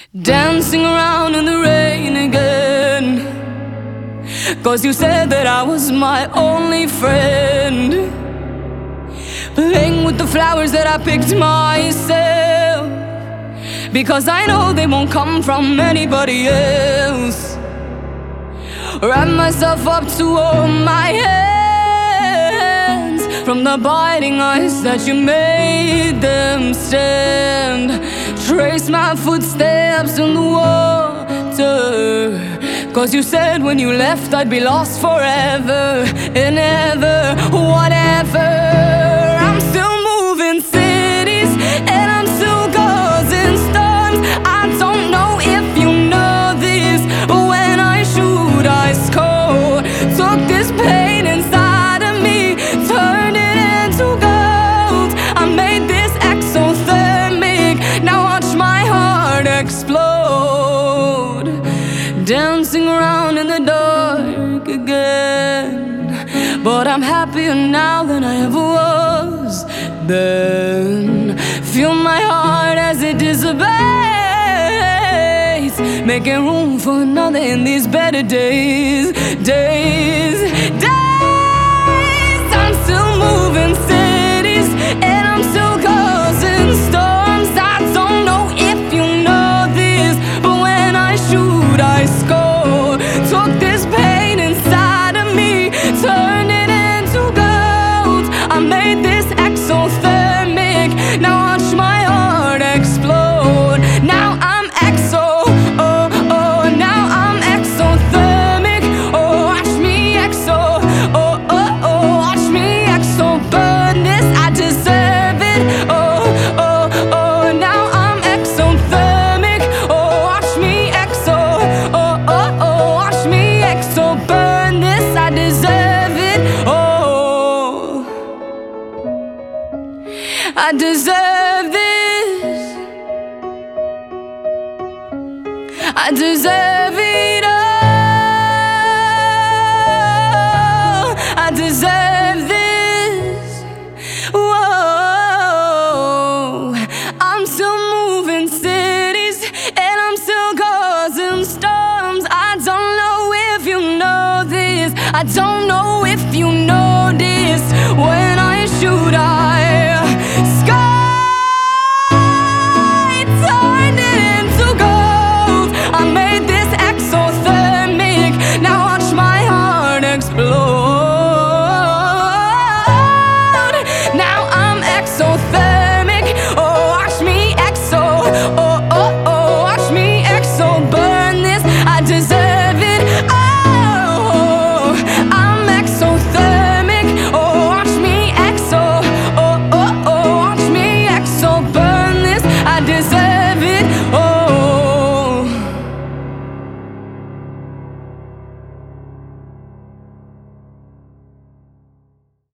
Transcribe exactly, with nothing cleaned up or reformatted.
Dancing around in the rain again, 'cause you said that I was my only friend. Playing with the flowers that I picked myself, because I know they won't come from anybody else. Wrap myself up to hold my hands, from the biting ice that you made them stand. Trace my footsteps in the water, 'cause you said when you left I'd be lost forever and ever. Whatever, I'm still moving cities and I'm still causing storms. I don't know if you know this, but when I shoot I score. Took this pain inside of me, turned it into gold. I made this exothermic, now watch my heart explode. Dancing around in the dark again, but I'm happier now than I ever was then. Feel my heart as it disobeys, making room for another in these better days. Days, days. I'm still moving cities and I'm still causing storms. I don't know if you know this, but when I shoot I score. Took this pain inside of me, turned it into gold. I made this exothermic, now watch my heart explode. Now I'm exo, oh, oh, now I'm exothermic. Oh, watch me exo, oh, oh, oh, watch me exo burn this, I deserve it. Oh, oh, oh, now I'm exothermic. Oh, watch me exo, oh, oh, oh, watch me exo burn this, I deserve it. Oh, I deserve this, I deserve it all. I deserve this. Whoa, I'm still moving cities and I'm still causing storms. I don't know if you know this, I don't know